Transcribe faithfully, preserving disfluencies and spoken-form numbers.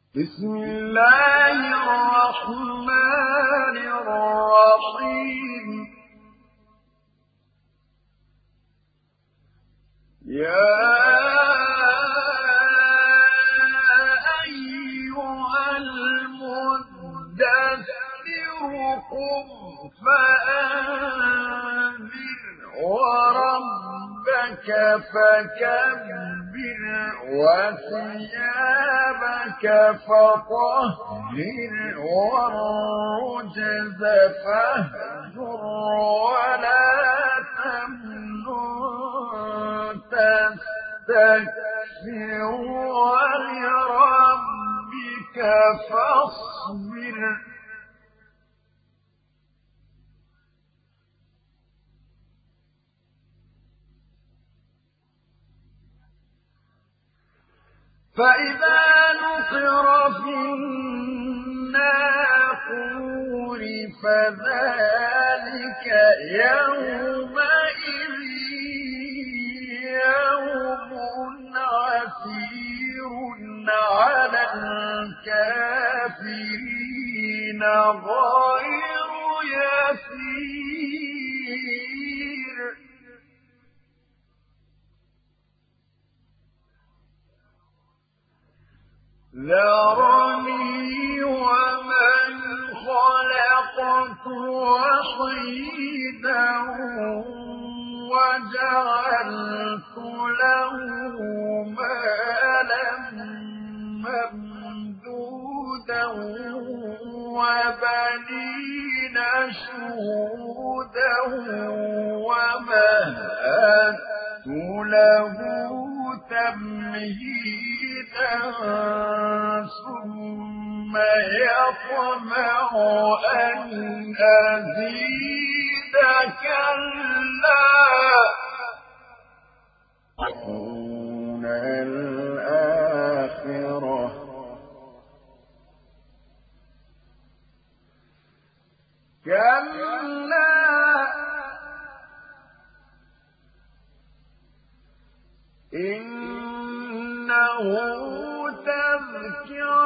بسم الله الرحمن الرحيم يا أيها المدثر قم فأنذر وربك فكبر وثيابك فطهر والرجز فاهجر ولا تمنن تستكثر ولربك فاصبر فإذا نقر في الناقور فذلك يومئذ يوم عسير على الكافرين غير يسير ذرني ومن خلقت وحيدا وجعلت له مالا ممدودا وبنين شهودا ومهدت له تمهيدا ثم يطمع أن أزيد كلا دون الآخرة كلا إنه تذكرة